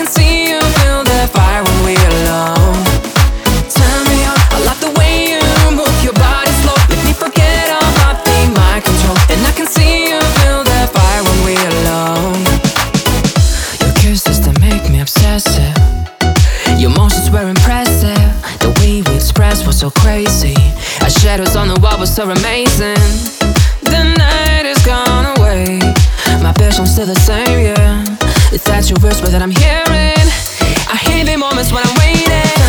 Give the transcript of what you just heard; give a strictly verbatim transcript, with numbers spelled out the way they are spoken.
can see you feel that fire when we're alone. Turn me on, I like the way you move your body slow. Make me forget about being my control. And I can see you feel that fire when we're alone. Your kisses, they make me obsessive. Your motions were impressive. The way we expressed was so crazy. Our shadows on the wall were so amazing. The night is gone away. My passion's still the same, yeah. It's that you whisper that I'm hearing. I hear the moments when I'm waiting.